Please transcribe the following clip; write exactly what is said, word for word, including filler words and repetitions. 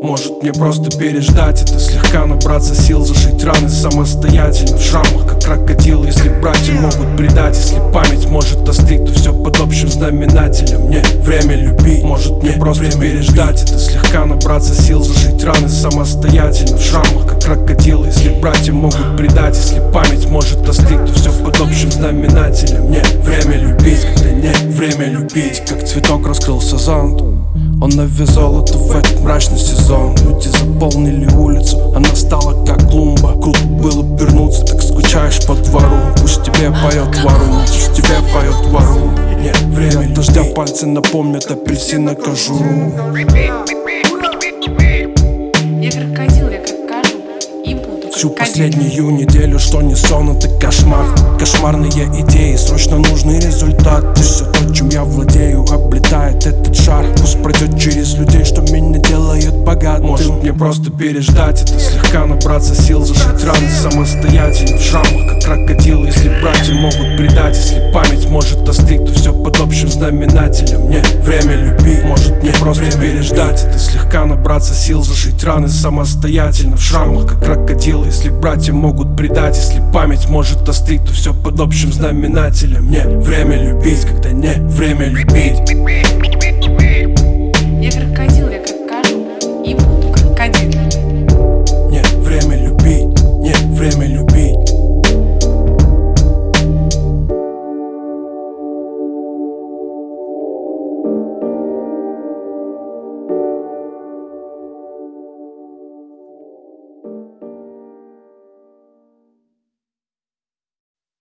Может мне просто переждать это, слегка набраться сил, зашить раны самостоятельно в шрамах, как крокодил. Если братья могут предать, если память может остыть, то все под общим знаменателем. Мне время любить. Может мне просто переждать это, слегка набраться сил, зашить раны самостоятельно в шрамах, как крокодил. Если братья могут предать, если память может остыть, то все под общим знаменателем. Мне время любить, когда не время любить. Как цветок раскрылся зонт, он навязал это в этот мрачный сезон. Люди заполнили улицу, она стала как клумба. Круто было вернуться, так скучаешь по двору. Пусть тебе поет ворон, пусть тебе поет ворон. Нет, время дождя, пальцы напомнят апельсина кожуру. Я крокодил, я как кажу, и буду Всю крокодил. последнюю неделю, что не сон, это кошмар. Кошмарные идеи, срочно нужный результат. И все то, чем я владею, облетает этот шар. Пусть пройдет через людей, что меня делает богатым. Может мне просто переждать это, слегка набраться сил, зашить раны самостоятельно в шрамах, как крокодил. Если братья могут предать, если память может остыть, то все под общим знаменателем. Мне время любить. Может мне просто переждать это, слегка набраться сил, зашить раны самостоятельно в шрамах, как крокодил. Если братья могут предать, если память может остыть, то все под общим знаменателем. Мне время любить, когда не время любить. Я крокодил, я как кажу, и буду крокодил. Не время любить, не время любить.